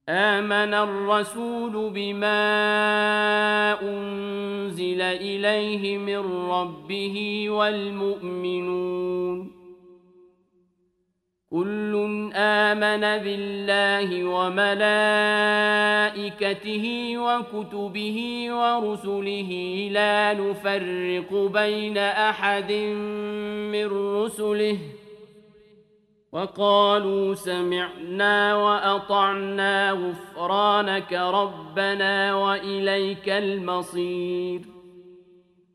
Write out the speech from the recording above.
آمن الرسول بما أنزل إليه من ربه والمؤمنون كل آمن بالله وملائكته وكتبه ورسله لا نفرق بين أحد من رسله وقالوا سمعنا وأطعنا غفرانك ربنا وإليك المصير